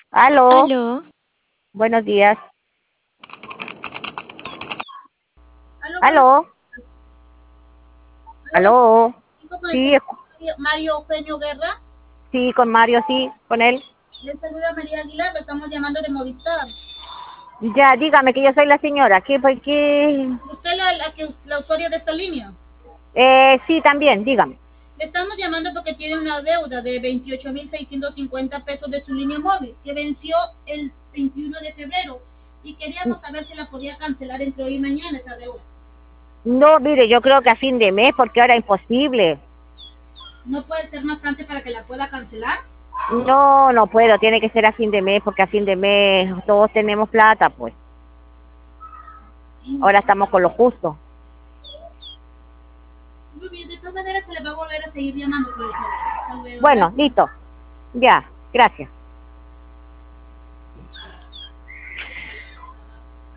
Aló, Aló, buenos días. Aló, buenas. Aló, Aló, buenas. aló. Con el Sí, señor Mario Eugenio Guerra. sí, con Mario, sí, con él. Le saluda María Aguilar, lo estamos llamando de Movistar. Ya, dígame que yo soy la señora. ¿Qué, por qué? Usted es la usuaria de esta línea. Sí, también, dígame. Le estamos llamando porque tiene una deuda de 28.650 pesos de su línea móvil que venció el 21 de febrero y queríamos saber si la podía cancelar entre hoy y mañana esa deuda. No, mire, yo creo que a fin de mes, porque ahora es imposible. ¿No puede ser más antes para que la pueda cancelar? No, no puedo, tiene que ser a fin de mes, porque a fin de mes todos tenemos plata, pues. Ahora estamos con lo justo. Muy bien, de todas maneras se le va a volver a seguir llamando, profesora. Hasta luego, Bueno, gracias. listo. Ya, gracias.